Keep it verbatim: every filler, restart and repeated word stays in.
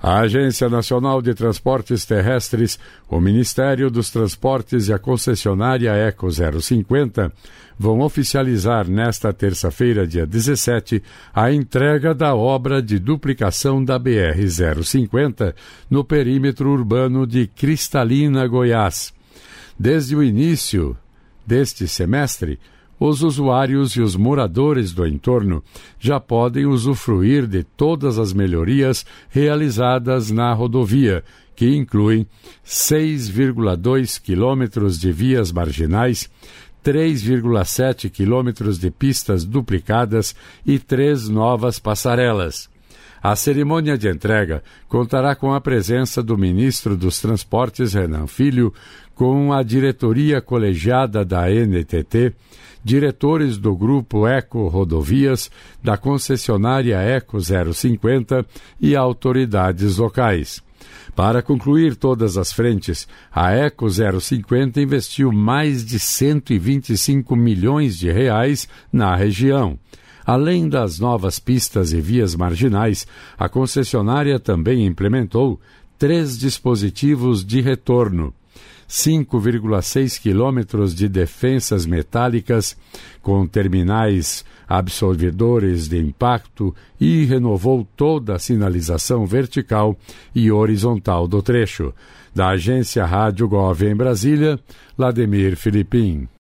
A Agência Nacional de Transportes Terrestres, o Ministério dos Transportes e a concessionária Eco zero cinquenta vão oficializar nesta terça-feira, dia dezessete, a entrega da obra de duplicação da B R zero cinquenta no perímetro urbano de Cristalina, Goiás. Desde o início deste semestre, os usuários e os moradores do entorno já podem usufruir de todas as melhorias realizadas na rodovia, que incluem seis vírgula dois quilômetros de vias marginais, três vírgula sete quilômetros de pistas duplicadas e três novas passarelas. A cerimônia de entrega contará com a presença do ministro dos Transportes, Renan Filho, com a diretoria colegiada da N T T, diretores do Grupo Eco Rodovias, da concessionária Eco zero cinquenta e autoridades locais. Para concluir todas as frentes, a Eco zero cinquenta investiu mais de cento e vinte e cinco milhões de reais na região. Além das novas pistas e vias marginais, a concessionária também implementou três dispositivos de retorno, cinco vírgula seis quilômetros de defensas metálicas com terminais absorvedores de impacto e renovou toda a sinalização vertical e horizontal do trecho. Da agência Rádio Gov em Brasília, Lademir Filipim.